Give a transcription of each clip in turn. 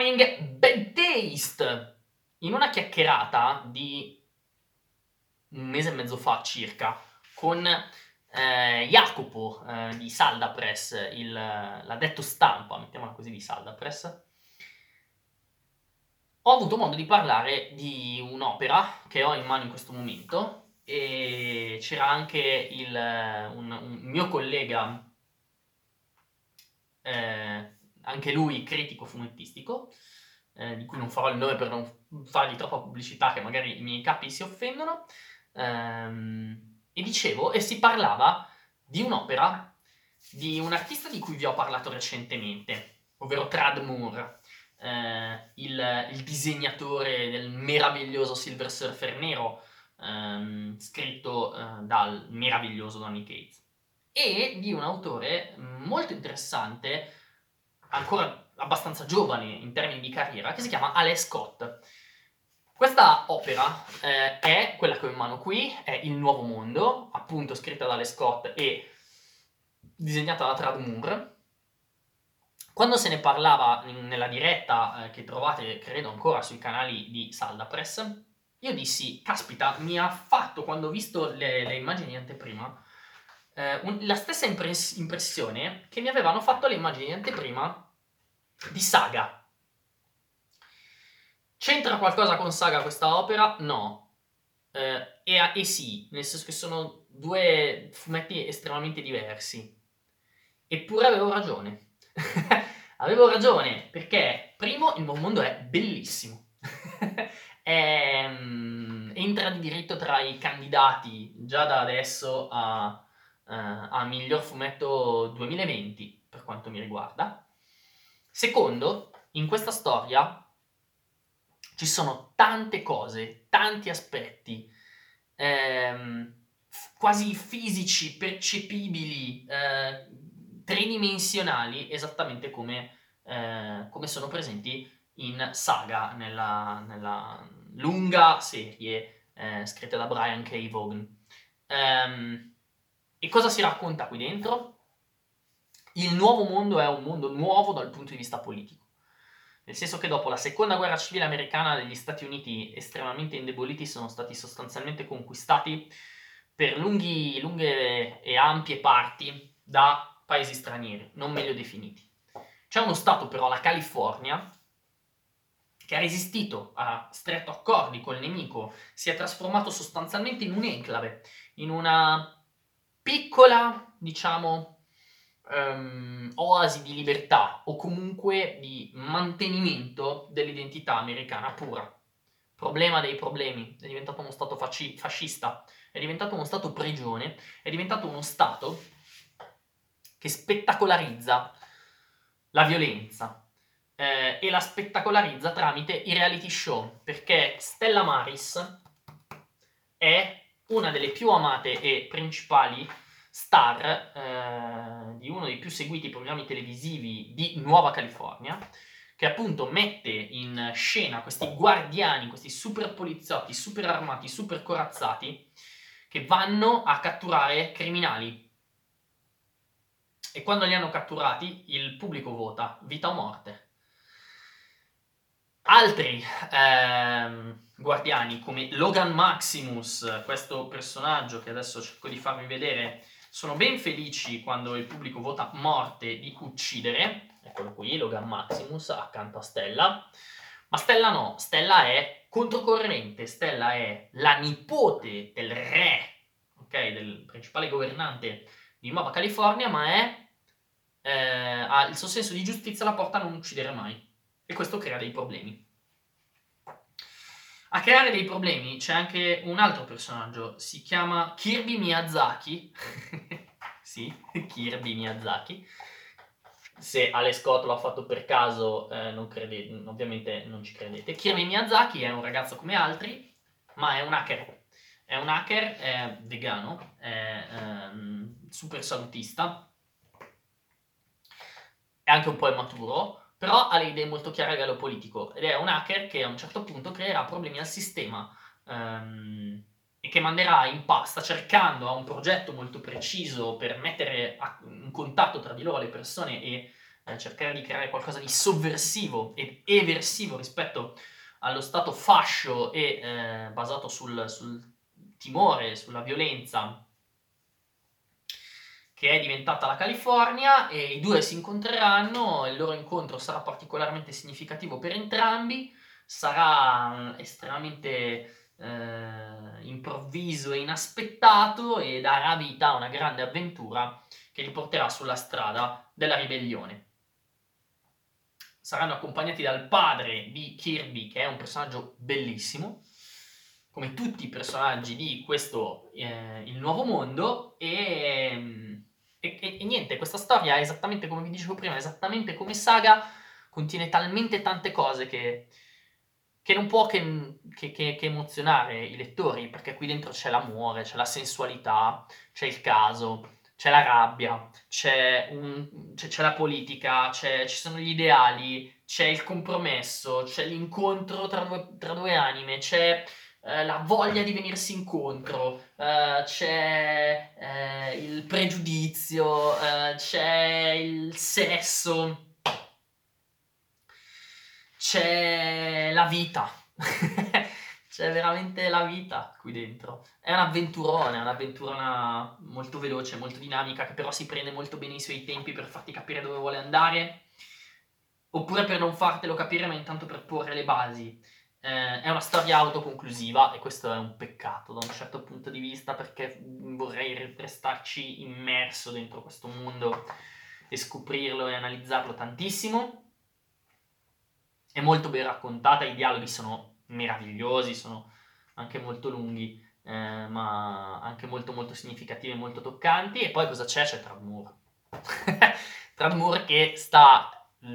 Starring Bad Taste, in una chiacchierata di un mese e mezzo fa circa, con Jacopo di Saldapress, l'addetto stampa, mettiamola così, di Saldapress, ho avuto modo di parlare di un'opera che ho in mano in questo momento, e c'era anche un mio collega, anche lui critico fumettistico, di cui non farò il nome per non fargli troppa pubblicità, che magari i miei capi si offendono, e si parlava di un'opera di un artista di cui vi ho parlato recentemente, ovvero Tradd Moore, il disegnatore del meraviglioso Silver Surfer nero, scritto dal meraviglioso Donny Cates, e di un autore molto interessante, ancora abbastanza giovane in termini di carriera, che si chiama Alex Scott. Questa opera è quella che ho in mano qui, è Il Nuovo Mondo, appunto scritta da Alex Scott e disegnata da Tradd Moore. Quando se ne parlava nella diretta che trovate, credo, ancora sui canali di Saldapress, io dissi, caspita, mi ha fatto, quando ho visto le immagini di anteprima, la stessa impressione che mi avevano fatto le immagini di anteprima di Saga. C'entra qualcosa con Saga questa opera? No. E sì, nel senso che sono due fumetti estremamente diversi. Eppure avevo ragione. Avevo ragione, perché primo, Il Nuovo Mondo è bellissimo. Entra di diritto tra i candidati già da adesso a miglior fumetto 2020, per quanto mi riguarda. Secondo, in questa storia ci sono tante cose, tanti aspetti, quasi fisici, percepibili, tridimensionali, esattamente come sono presenti in Saga, nella lunga serie scritta da Brian K. Vaughan. E cosa si racconta qui dentro? Il Nuovo Mondo è un mondo nuovo dal punto di vista politico. Nel senso che dopo la seconda guerra civile americana, degli Stati Uniti, estremamente indeboliti, sono stati sostanzialmente conquistati per lunghe e ampie parti da paesi stranieri, non meglio definiti. C'è uno stato però, la California, che ha resistito, ha stretto accordi col nemico, si è trasformato sostanzialmente in un'enclave, in una piccola, diciamo, oasi di libertà, o comunque di mantenimento dell'identità americana pura. Problema dei problemi, è diventato uno stato fascista, è diventato uno stato prigione, è diventato uno stato che spettacolarizza la violenza, e la spettacolarizza tramite i reality show, perché Stella Maris è una delle più amate e principali star di uno dei più seguiti programmi televisivi di Nuova California, che appunto mette in scena questi guardiani, questi super poliziotti, super armati, super corazzati, che vanno a catturare criminali. E quando li hanno catturati, il pubblico vota vita o morte. Altri guardiani, come Logan Maximus, questo personaggio che adesso cerco di farvi vedere, sono ben felici quando il pubblico vota morte di uccidere. Eccolo qui, Logan Maximus accanto a Stella. Ma Stella no, Stella è controcorrente, Stella è la nipote del re, ok, del principale governante di Nuova California, ma ha il suo senso di giustizia, la porta a non uccidere mai. E questo crea dei problemi. A creare dei problemi c'è anche un altro personaggio, si chiama Kirby Miyazaki. Sì, Kirby Miyazaki. Se Alex Scott l'ha fatto per caso, ovviamente non ci credete. Kirby Miyazaki è un ragazzo come altri, ma è un hacker. È un hacker, è vegano, è super salutista, è anche un po' immaturo, però ha le idee molto chiare a livello politico, ed è un hacker che a un certo punto creerà problemi al sistema, e che manderà in pasta, cercando, ha un progetto molto preciso per mettere in contatto tra di loro le persone e cercare di creare qualcosa di sovversivo ed eversivo rispetto allo stato fascio e basato sul timore, sulla violenza che è diventata la California, e i due si incontreranno, il loro incontro sarà particolarmente significativo per entrambi, sarà estremamente improvviso e inaspettato e darà vita a una grande avventura che li porterà sulla strada della ribellione. Saranno accompagnati dal padre di Kirby, che è un personaggio bellissimo, come tutti i personaggi di questo Il Nuovo Mondo, e niente, questa storia è esattamente come vi dicevo prima, esattamente come saga, contiene talmente tante cose che non può che emozionare i lettori, perché qui dentro c'è l'amore, c'è la sensualità, c'è il caso, c'è la rabbia, c'è la politica, ci sono gli ideali, c'è il compromesso, c'è l'incontro tra due anime, c'è la voglia di venirsi incontro, c'è il pregiudizio, c'è il sesso, c'è la vita. C'è veramente la vita qui dentro. È un'avventurona molto veloce, molto dinamica, che però si prende molto bene i suoi tempi per farti capire dove vuole andare, oppure per non fartelo capire, ma intanto per porre le basi. È una storia autoconclusiva, e questo è un peccato da un certo punto di vista, perché vorrei restarci immerso dentro questo mondo e scoprirlo e analizzarlo tantissimo. È molto ben raccontata, i dialoghi sono meravigliosi, sono anche molto lunghi, ma anche molto molto significativi e molto toccanti. E poi cosa c'è? C'è Tradmur. Tradmur che sta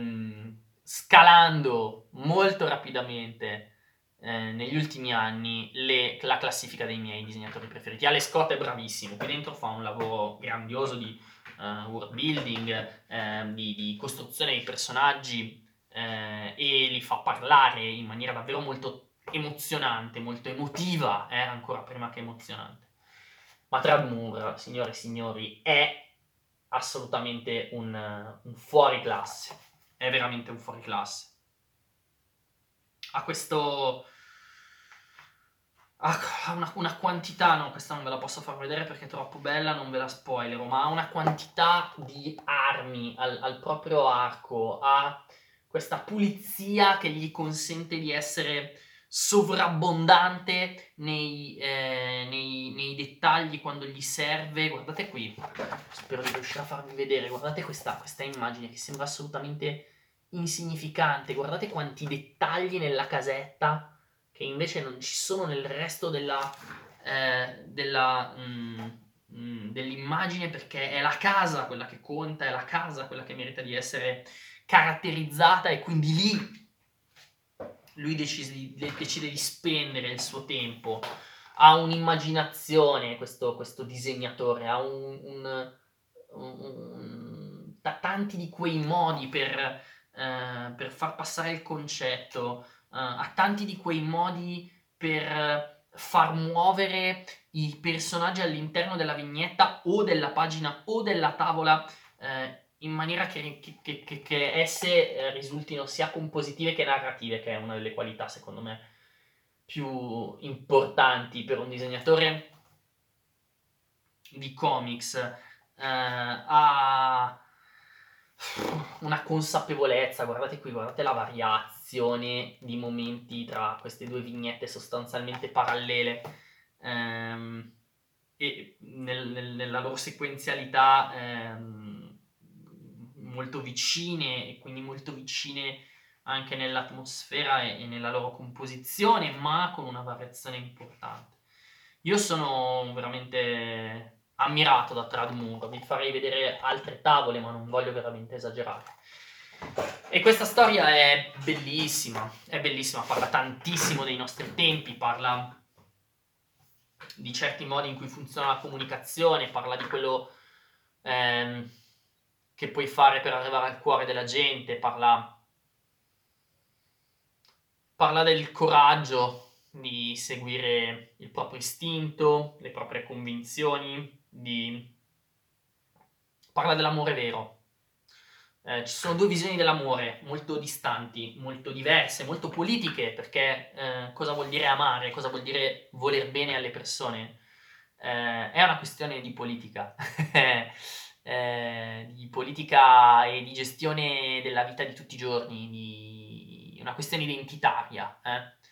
scalando molto rapidamente negli ultimi anni la classifica dei miei disegnatori preferiti. Alex Scott è bravissimo, qui dentro fa un lavoro grandioso di world building, di costruzione dei personaggi, e li fa parlare in maniera davvero molto emozionante, molto emotiva, ancora prima che emozionante. Ma Tradmur, signore e signori, è assolutamente un fuoriclasse, è veramente un fuoriclasse. Ha questo... ha una quantità, no, questa non ve la posso far vedere perché è troppo bella, non ve la spoilerò, ma ha una quantità di armi al proprio arco, ha questa pulizia che gli consente di essere sovrabbondante nei dettagli quando gli serve. Guardate qui, spero di riuscire a farvi vedere, guardate questa immagine che sembra assolutamente insignificante, guardate quanti dettagli nella casetta che invece non ci sono nel resto dell'immagine, perché è la casa quella che conta, è la casa quella che merita di essere caratterizzata, e quindi lì lui decide di spendere il suo tempo. Ha un'immaginazione questo disegnatore, ha tanti di quei modi per far passare il concetto, ha tanti di quei modi per far muovere i personaggi all'interno della vignetta o della pagina o della tavola, in maniera che esse risultino sia compositive che narrative, che è una delle qualità secondo me più importanti per un disegnatore di comics. Ha una consapevolezza, guardate qui, guardate la variazione di momenti tra queste due vignette sostanzialmente parallele, e nella loro sequenzialità molto vicine, e quindi molto vicine anche nell'atmosfera e nella loro composizione, ma con una variazione importante. Io sono veramente ammirato da Tradmur, vi farei vedere altre tavole, ma non voglio veramente esagerare. E questa storia è bellissima, parla tantissimo dei nostri tempi, parla di certi modi in cui funziona la comunicazione, parla di quello che puoi fare per arrivare al cuore della gente, parla del coraggio di seguire il proprio istinto, le proprie convinzioni, parla dell'amore vero, Ci sono due visioni dell'amore molto distanti, molto diverse, molto politiche, perché cosa vuol dire amare, cosa vuol dire voler bene alle persone? È una questione di politica, di politica e di gestione della vita di tutti i giorni, di una questione identitaria.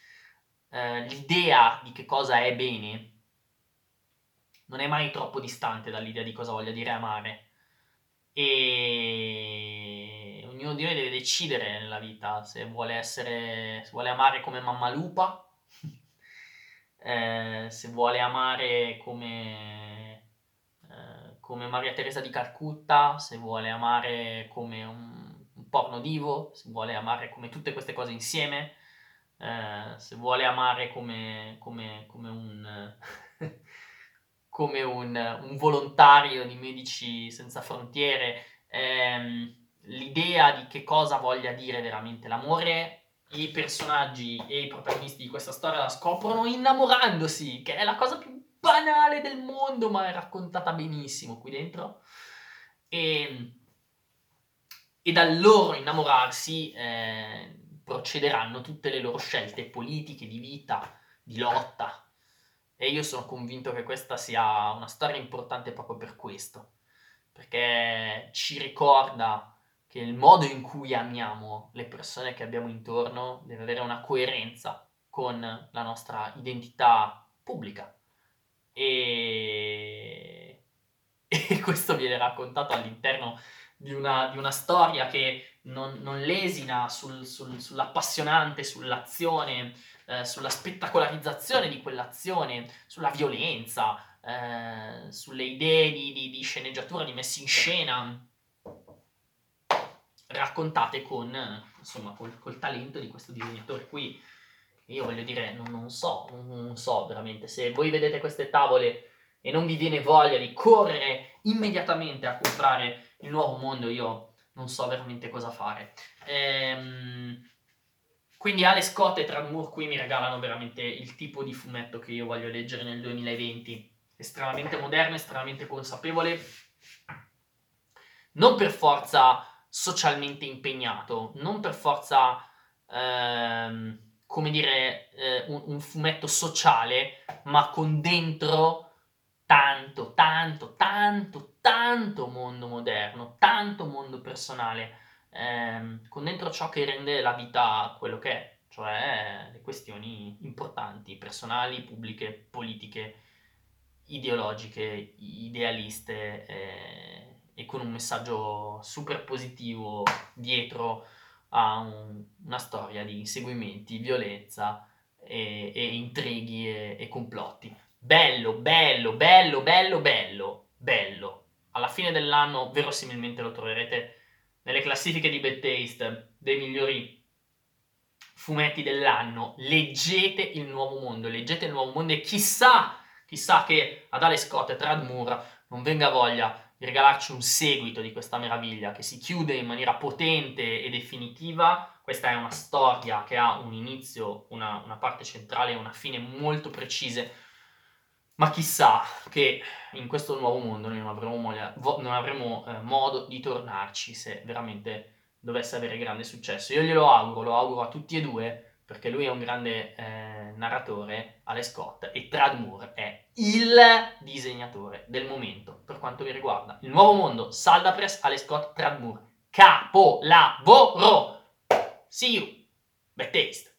L'idea di che cosa è bene non è mai troppo distante dall'idea di cosa voglia dire amare. E ognuno di noi deve decidere nella vita se vuole amare come Mamma Lupa, se vuole amare come Maria Teresa di Calcutta, se vuole amare come un porno divo, se vuole amare come tutte queste cose insieme, se vuole amare come un, come un volontario di Medici Senza Frontiere, l'idea di che cosa voglia dire veramente l'amore. I personaggi e i protagonisti di questa storia la scoprono innamorandosi, che è la cosa più banale del mondo, ma è raccontata benissimo qui dentro. E dal loro innamorarsi procederanno tutte le loro scelte politiche, di vita, di lotta. E io sono convinto che questa sia una storia importante proprio per questo, perché ci ricorda che il modo in cui amiamo le persone che abbiamo intorno deve avere una coerenza con la nostra identità pubblica. E, e questo viene raccontato all'interno di una storia che non lesina sull'appassionante, sull'azione, sulla spettacolarizzazione di quell'azione, sulla violenza, sulle idee di sceneggiatura, di messa in scena, raccontate insomma, col talento di questo disegnatore qui. Io voglio dire, non so veramente, se voi vedete queste tavole e non vi viene voglia di correre immediatamente a comprare il Nuovo Mondo, io non so veramente cosa fare. Quindi Alex Scott e Tradd Moore qui mi regalano veramente il tipo di fumetto che io voglio leggere nel 2020, estremamente moderno, estremamente consapevole, non per forza socialmente impegnato, non per forza come dire un fumetto sociale, ma con dentro tanto mondo moderno, tanto mondo personale, con dentro ciò che rende la vita quello che è, cioè le questioni importanti, personali, pubbliche, politiche, ideologiche, idealiste, e con un messaggio super positivo dietro a una storia di inseguimenti, violenza e intrighi e complotti. Bello, bello, bello, bello, bello, bello. Alla fine dell'anno verosimilmente lo troverete nelle classifiche di Bad Taste dei migliori fumetti dell'anno. Leggete il Nuovo Mondo e chissà che ad Alex Scott e Tradd Moore non venga voglia di regalarci un seguito di questa meraviglia che si chiude in maniera potente e definitiva. Questa è una storia che ha un inizio, una parte centrale e una fine molto precise, ma chissà che in questo nuovo mondo noi non avremo modo di tornarci se veramente dovesse avere grande successo. Io lo auguro a tutti e due, perché lui è un grande narratore, Alex Scott, e Tradd Moore è il disegnatore del momento per quanto mi riguarda. Il Nuovo Mondo, Saldapress, Alex Scott, Tradd Moore. Capolavoro! See you! Bad taste!